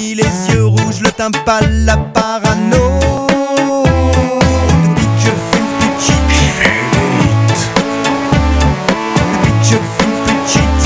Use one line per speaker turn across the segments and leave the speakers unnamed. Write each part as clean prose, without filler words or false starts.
Fini les yeux rouges, le tympan, la parano. Depuis que je fume plus de shit, depuis que je fume plus de shit,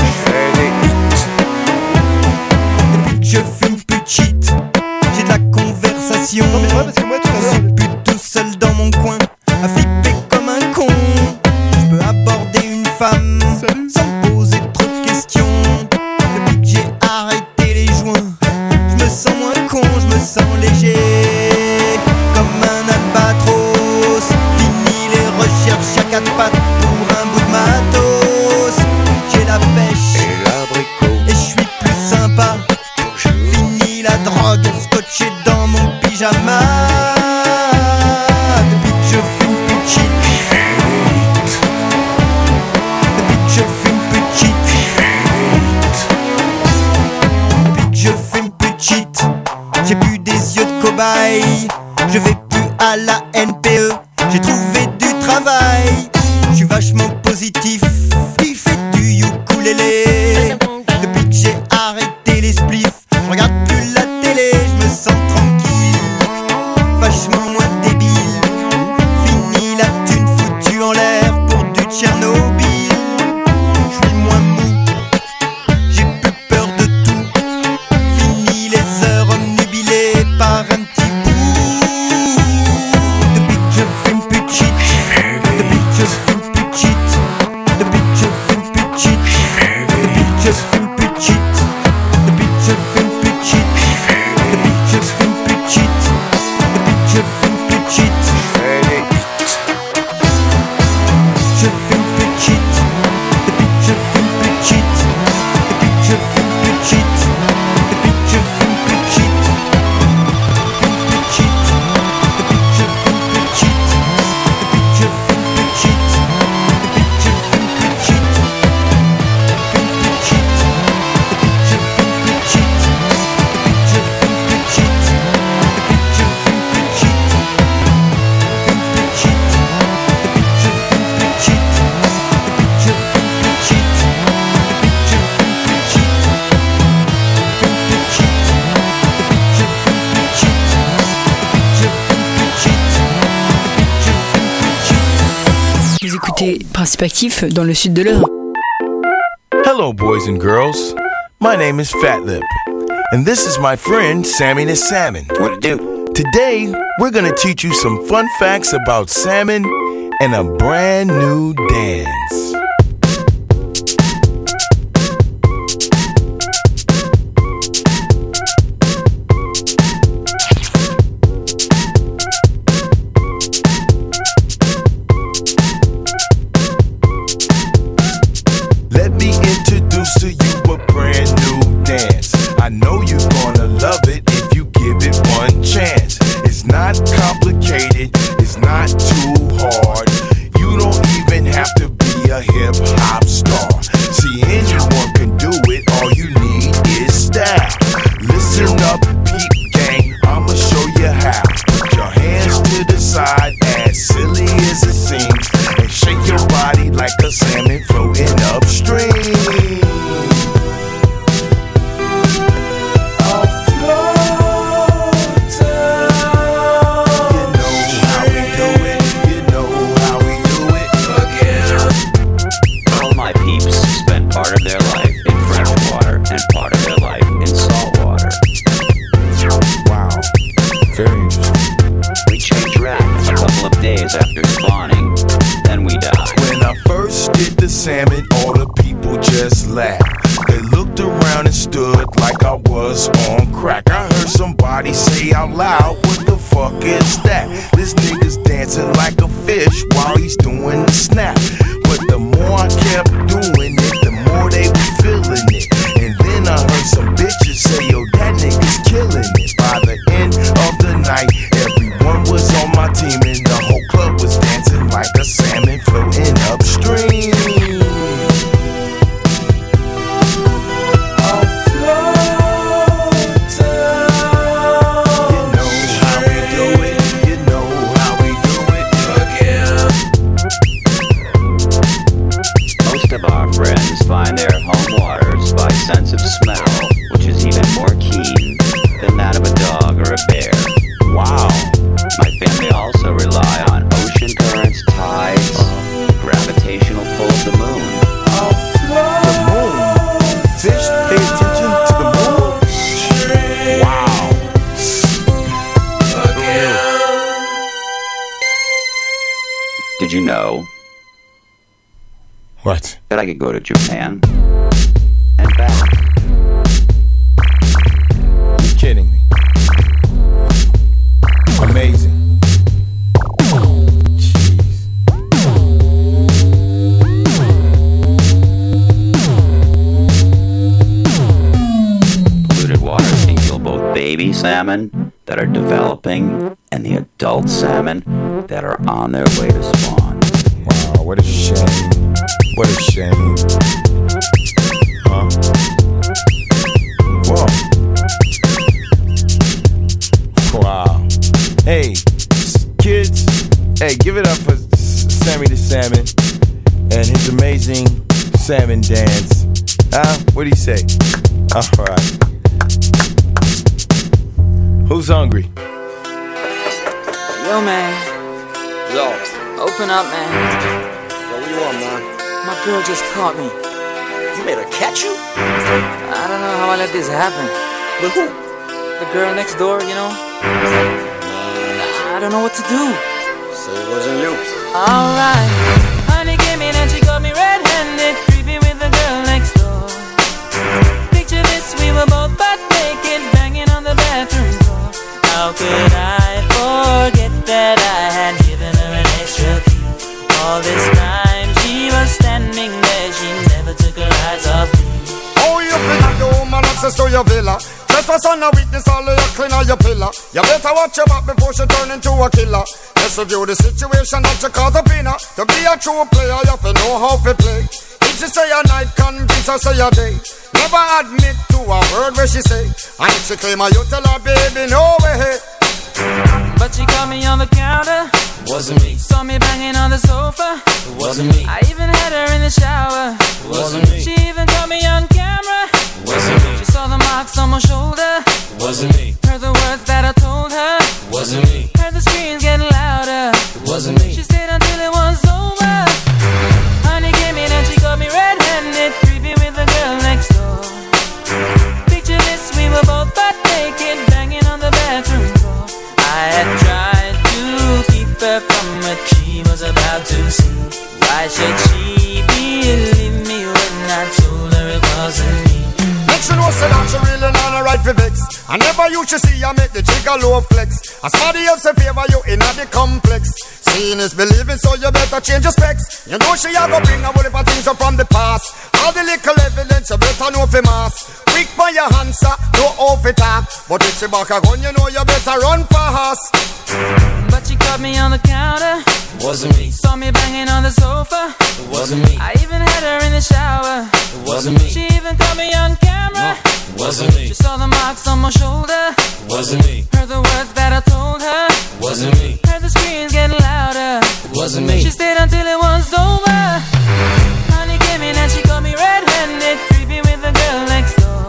depuis que je fume plus de shit, j'ai de la conversation.
Non mais c'est vrai parce que moi tout à
Je
l'heure
suis plus tout seul dans mon coin, à flipper comme un con. Je peux aborder une femme
Salut.
sans me poser trop de questions. Depuis que j'ai arrêté les joints, je me sens moins con, je me sens léger, comme un albatros. Fini les recherches à quatre pattes pour un bout de matos. J'ai la pêche
Et l'abricot,
et je suis plus sympa. Fini la drogue, scotché dans mon pyjama. Depuis que je fume plus de shit, depuis que je fume plus de shit, depuis que je fume plus de shit, j'ai plus des yeux de cobaye. Je vais plus à la NPE, j'ai trouvé du travail. Je suis vachement positif, il fait du ukulélé. Depuis que j'ai arrêté les spliffs, je regarde plus la télé, je me sens tranquille, vachement moins débile. Fini la thune foutue en l'air pour du Tchernobyl. Je suis moins mou, j'ai plus peur de tout. Fini les heures omnubilées par un petit bout. Depuis que je fume plus de shit, depuis que je fume plus de shit, depuis que je fume plus de shit, depuis que je fume plus de shit, depuis que je fume plus de shit, depuis que je fume plus de shit, depuis que je fume plus de shit, je fume plus de shit, depuis que je fume plus de shit, depuis que je fume plus de shit, depuis que je fume plus de shit, fume plus de shit, depuis que je fume plus de shit, depuis que je fume plus de shit, depuis que je fume plus de shit, fume plus de shit, depuis que je fume plus de shit, depuis que je fume plus de shit, depuis que je fume plus de shit, fume plus de shit, depuis que je fume plus de shit, depuis que je fume plus de shit, depuis que je fume plus de shit, fume plus de shit, depuis que je fume plus de shit, depuis que je fume plus de shit, depuis que je fume plus de shit.
Vous écoutez Principe Actif dans le sud de l'Eure.
Hello, boys and girls. My name is Fat Lip, and this is my friend Sammy the Salmon.
what it do?
Today, we're gonna teach you some fun facts about salmon and a brand new dance. Let me introduce to you a brand new dance. I know you're gonna love it if you give it one chance. It's not complicated, it's not too hard. You don't even have to be a hip hop star. See, anyone can do it, all you need is style. Listen up, peep gang, I'ma show you how. Put your hands to the side, as silly as it seems, and shake your body like a salmon floating upstream.
All my peeps spend part of their life in fresh water and part of their life in salt water.
Wow, very interesting.
We change rack a couple of days after spawning, then we die.
When I first did the salmon, all the people just laughed. They looked around and stood like I was on crack. I heard somebody say out loud, what the fuck is that? This nigga's dancing like a fish while he's doing the snap. But the more I kept doing it, the more they was feeling it. And then I heard some bitches say, yo, that nigga's killing it. By the end of the night, everyone was on my team and the whole club was dancing like a salmon floating upstream.
know
What?
that I could go to Japan and back.
You're kidding me. Amazing. Jeez.
Polluted water can kill both baby salmon that are developing and the adult salmon that are on their way to spawn.
Wow, what a shame. What a shame. Huh? Whoa. Wow. Hey, kids, hey, give it up for Sammy the Salmon and his amazing salmon dance. What do you say? All right. Who's hungry?
Yo, man.
Yo.
Open up, man.
Yo, what you want, man?
My girl just caught me.
You made her catch you?
I don't know how I let this happen.
With who?
The girl next door, you know? I don't know what to do.
So it wasn't you.
Alright. Honey came in and she got me red-handed, creepy with the girl next door. Picture this, we were both butt naked, banging on the bathroom door. How could I forget that I had given her an extra key? All this time she was standing there, she never took her eyes off me.
Oh, you feel the woman access to your villa. Just for son of witness, all of your clean on your pillar. You better watch your back before she turn into a killer. Let's review the situation that you caught up in her. To be a true player, you have to know how to play. If she say a night, convince her say a day. Never admit to a word where she say. And if she claim her, you tell her, baby, no way.
But she caught me on the counter.
Wasn't me.
Saw me banging on the sofa.
It wasn't me.
I even had her in the shower.
It wasn't me.
She even caught me on camera.
It wasn't me.
She saw the marks on my shoulder.
It wasn't me.
Heard the words that I told her.
It wasn't me.
Heard the screams getting louder.
It wasn't me.
She stayed until it was over. Honey came in and she got me red-handed, creepy with the girl next door. Picture this, we were both butt naked, banging on the bathroom door. I had tried to keep her from what she was about to see. Why should she believe me when I told her it wasn't me?
Make she know say that she really not a right for vex. I never you should see her make the trigger low flex. As somebody else in favor you in the complex. Seeing is believing, so you better change your specs. You know she a go bring a whole heap of things up from the past. All the little evidence you better know for mass. Quick for your answer, no off it up. But if she back a gun, you know you better run fast.
But she caught me on the counter.
It wasn't me.
Saw me banging on the sofa.
It wasn't me.
I even had her in the shower.
It wasn't me.
She even caught me on camera.
It wasn't me.
She saw the marks on my shoulder.
It wasn't me.
Heard the words that I told her.
It wasn't me.
Heard the screams getting louder.
It wasn't me.
She stayed until it was over. Honey came in and she got me red-handed, creepy with the girl next door.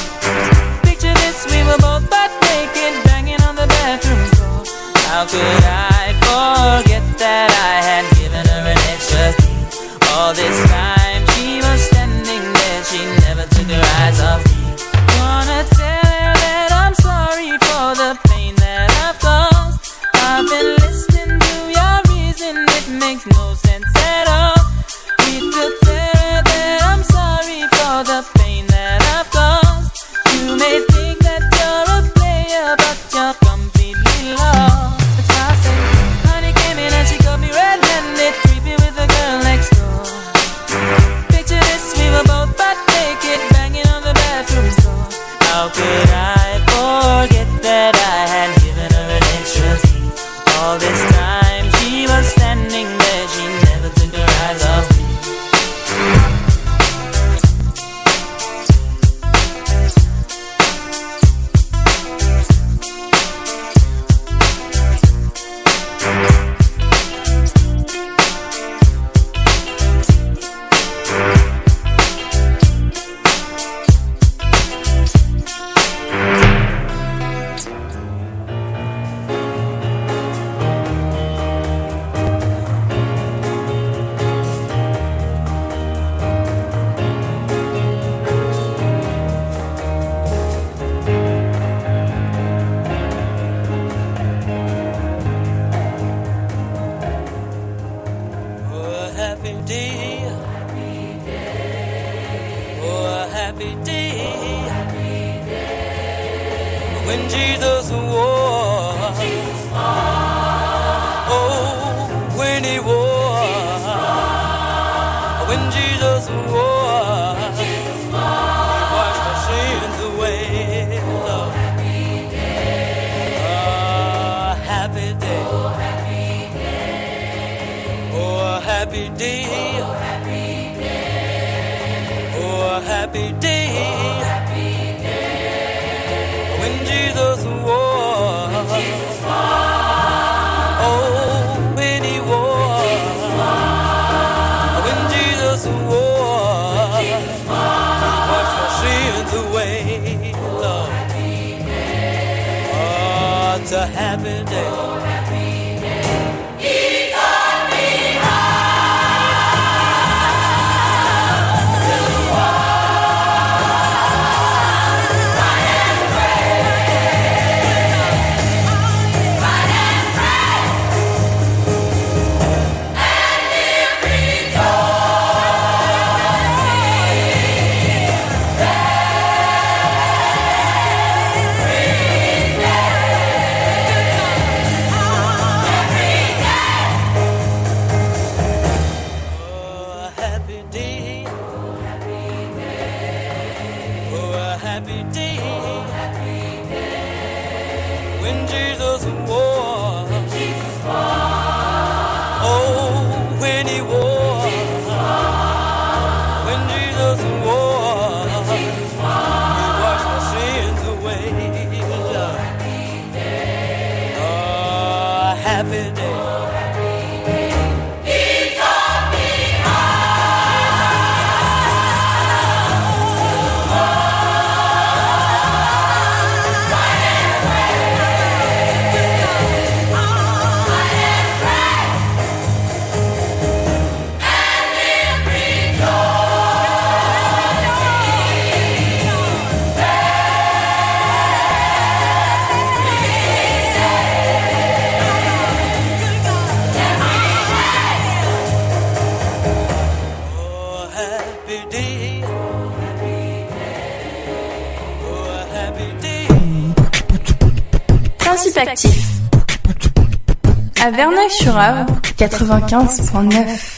Picture this, we were both butt naked, banging on the bathroom door. How could I forget that I had given her an extra key? All this time she was standing there, she never took her eyes off me. Gonna tell her that I'm sorry for the pain that I've caused. I've been listening to your reason, it makes no sense at all. Need to tell her that I'm sorry for the pain that I've caused. You may think that you're a player, but you're completely lost. That's why I say when Jesus wore, oh, when he wore, when Jesus wore, he washed my sins away. Lord. Happy day. Oh, happy day. Oh, happy day. When Jesus wore. Oh, when he wore. When Jesus wore. He washed my sins away, Lord. Oh, it's a happy day.
Principe actif. À Verneuil-sur-Avre, 95.9.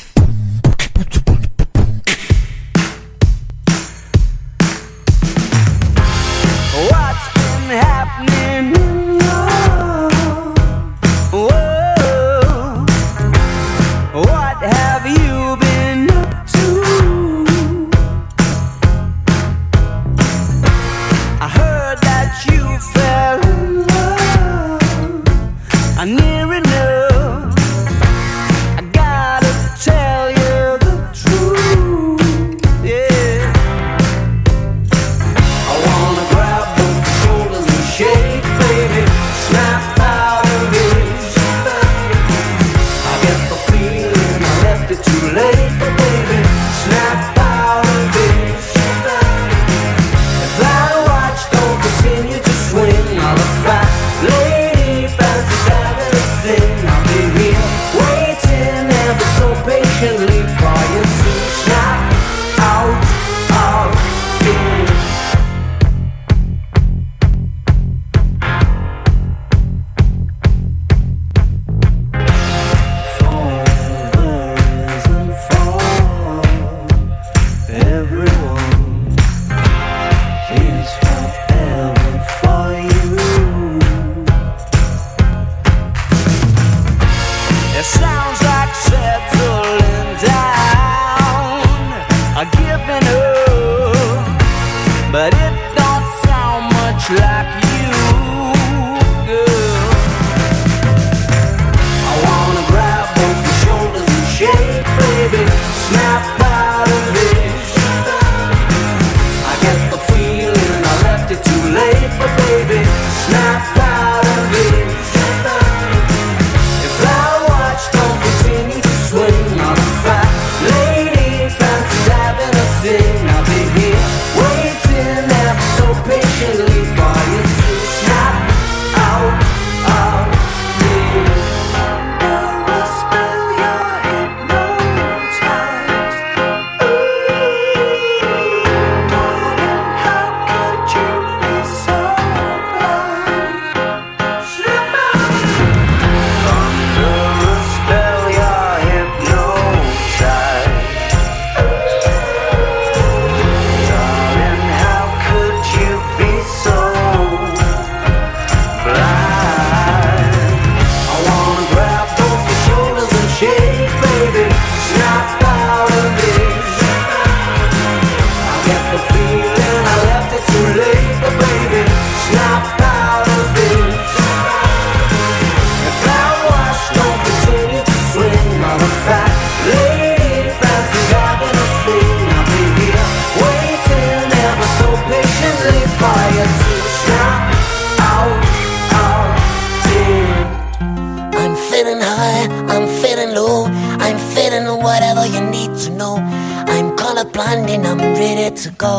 go.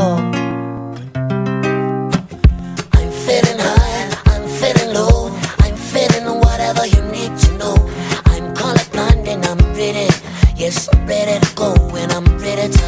I'm feeling high, I'm feeling low, I'm feeling whatever you need to know. I'm colorblind and I'm ready, yes, I'm ready to go and I'm ready to.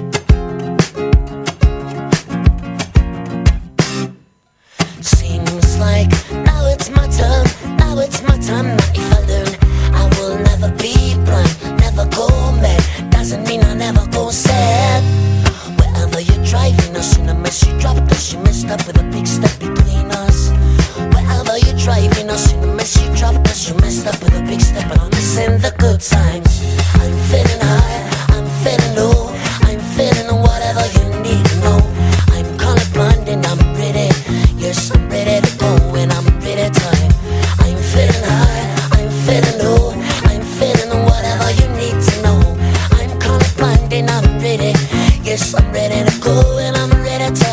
Seems like now it's my time, now it's my time. Now if I learn, I will never be blind, never go mad. Doesn't mean I never go sad. Wherever you're driving us in a mess, you dropped us, you messed up with a big step between us. Wherever you're driving us in a mess, you dropped us, you messed up with a big step, and I'm missing the good times. I'm feeling high, I'm feeling low, I'm feeling whatever you need to know. I'm colorblind and I'm ready, yes, I'm ready to go and I'm ready to. I'm feeling high, I'm feeling low, I'm feeling whatever you need to know. I'm colorblind and I'm ready, yes, I'm ready to go and I'm ready to.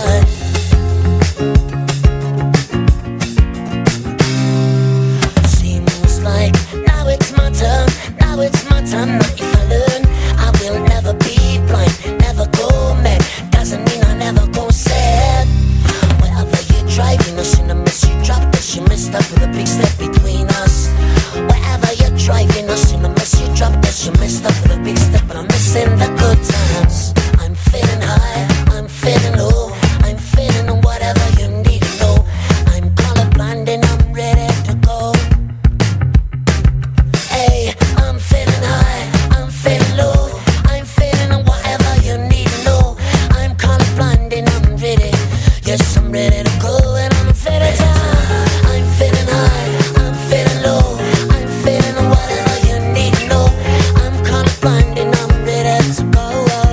Seems like now it's my turn, now it's my time. Now if I learn, I will never be blind, never go mad. Doesn't mean I never go sad. Wherever you're driving us in a mess, you dropped us, you messed up with a big step between us. Wherever you're driving us in a mess, you dropped us, you messed up with a big step, but I'm missing the good times. I'm feeling high, I'm feeling low, I'm feeling whatever you need to know. I'm colorblind and I'm ready to go. Hey, I'm feeling high, I'm feeling low, I'm feeling whatever you need to know. I'm colorblind and I'm ready, yes, I'm ready to go and I'm ready to. I'm feeling high, I'm feeling low, I'm feeling whatever you need to know. I'm colorblind and I'm ready to go.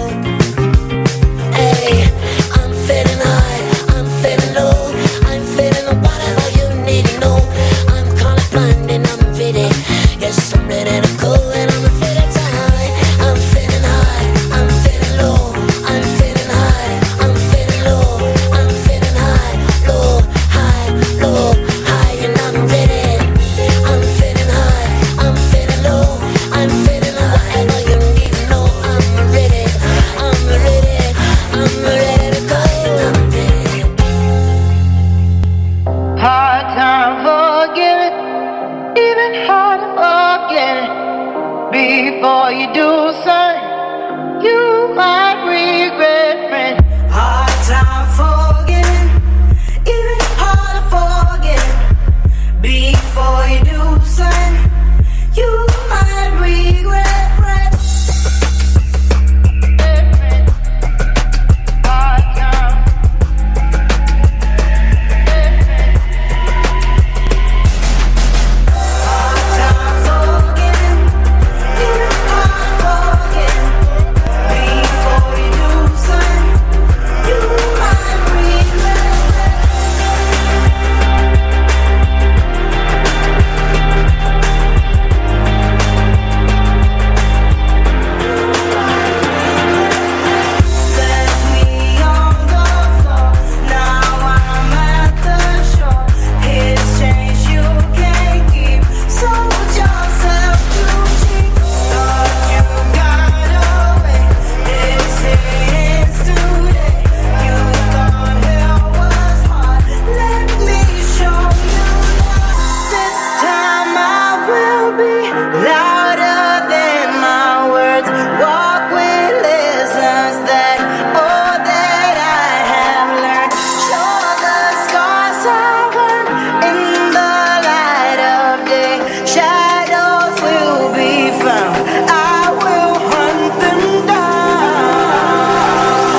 Hey, I'm feeling high, I'm feeling low, I'm feeling whatever you need to know. I'm colorblind and I'm ready, yes, I'm ready to go and I'm ready to. I'm feeling high, I'm feeling low, I'm feeling high, I'm feeling low, I'm feeling high, low, high, low, high, and I'm ready. I'm feeling high, I'm feeling low, I'm feeling whatever you need to know. I'm ready, I'm ready, I'm ready to go. I'm ready.
Hard time forgiving, even hard to forget. Before you do something, you might regret, friend. Hard time forgiving, even hard to forget. Before you do something, you might regret, friend. Hard time. Hard time forgiving, even hard to forget. Before you do something, you might regret. Left me on the floor, now I'm at the shore. It's change you can't keep, sold yourself too cheap. Thought you got away, this is today. You thought hell was hard, let me show you love. This time I will be louder than my words. Walk with lessons that, oh, that I have learned. Show the scars I've earned in the light of day. Shadows will be found, I will hunt them down.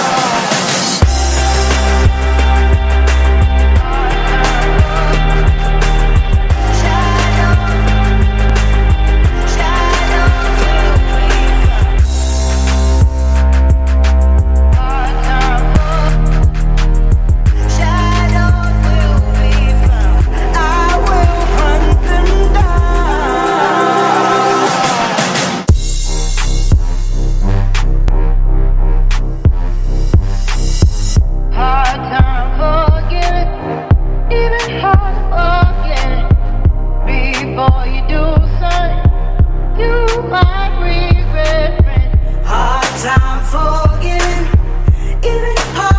Hard time forgiving, even hard to forget. Before you do something, you might regret, friend. Hard time forgiving, even hard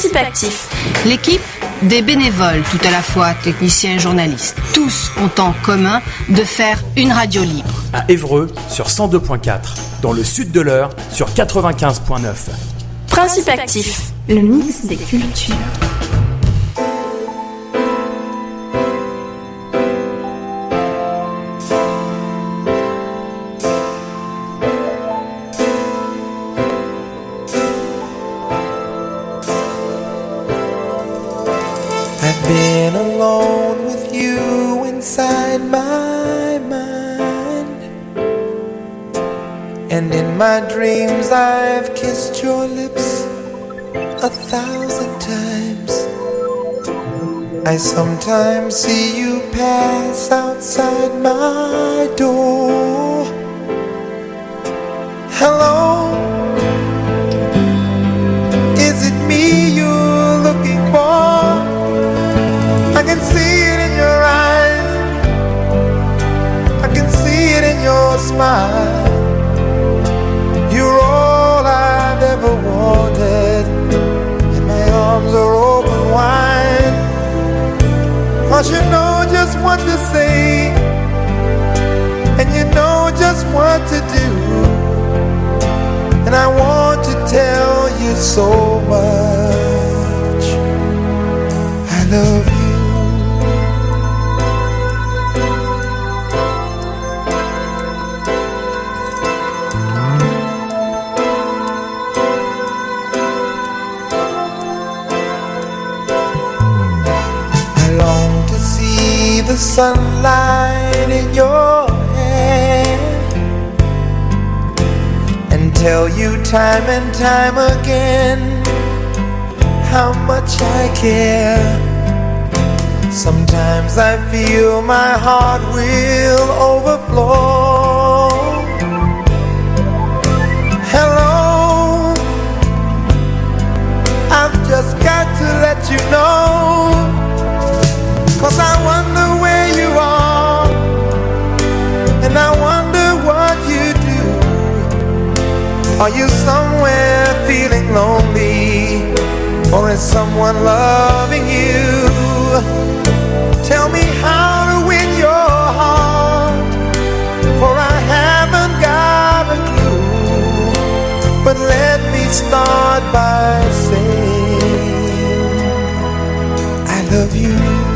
Principe actif.
L'équipe, des bénévoles, tout à la fois techniciens et journalistes. Tous ont en commun de faire une radio libre.
À Évreux sur 102.4, dans le sud de l'Eure sur 95.9.
Principe actif, le mix des cultures.
I've been alone with you inside my mind, and in my dreams I've kissed your lips 1,000 times. I sometimes see you pass outside my door. Hello, is it me you're looking for? I can see it in your eyes, I can see it in your smile. You're all I've ever wanted, and my arms are open wide. 'Cause you know just what to say, and you know just what to do, and I want to tell you so much. I love you. The sunlight in your hair, and tell you time and time again how much I care. Sometimes I feel my heart will overflow. Hello, I've just got to let you know, 'cause I wonder where you are, and I wonder what you do. Are you somewhere feeling lonely, or is someone loving you? Tell me how to win your heart, for I haven't got a clue. But let me start by saying I love you.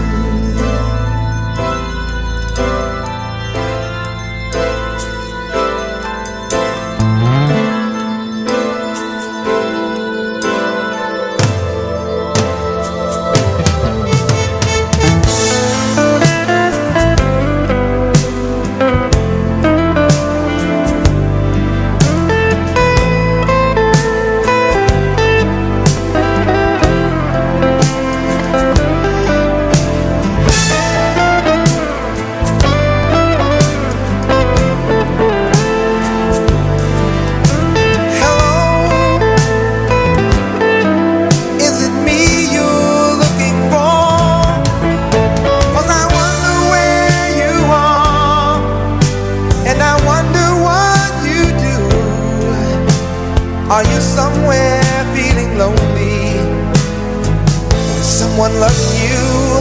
Are you somewhere feeling lonely? Is someone loving you?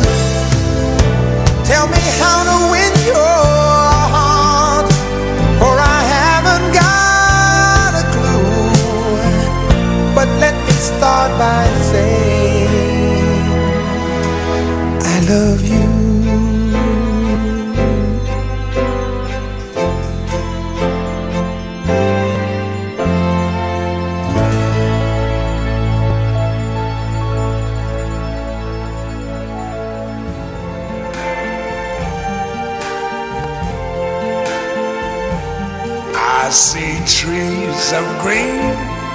Tell me how to win your heart, for I haven't got a clue. But let me start by saying I love you.
I see trees of green,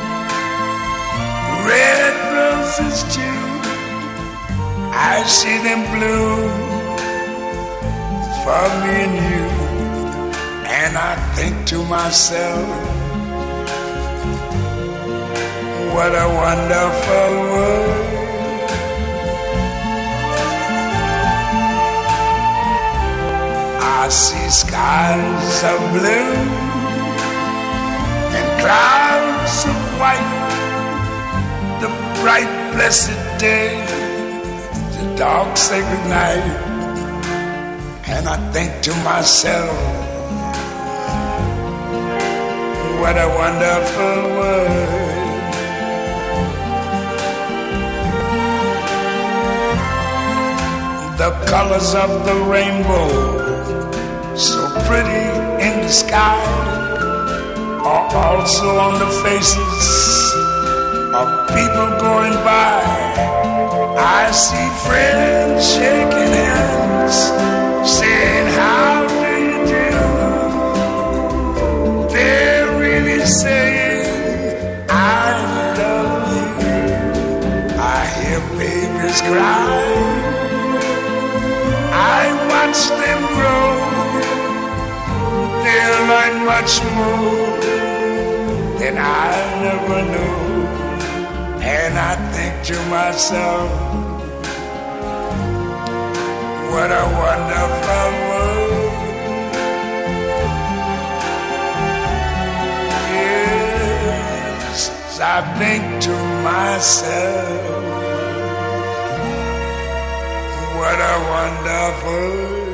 red roses too. I see them bloom for me and you. And I think to myself, what a wonderful world. I see skies of blue and clouds of white, the
bright, blessed day, the dark, sacred night, and I think to myself, what a wonderful world. The colors of the rainbow, so pretty in the sky, are also on the faces of people going by. I see friends shaking hands, saying, how do you do? They're really saying, I love you. I hear babies cry, I watch them grow. They'll learn much more than I never knew. And I think to myself, what a wonderful world. Yes, I think to myself, what a wonderful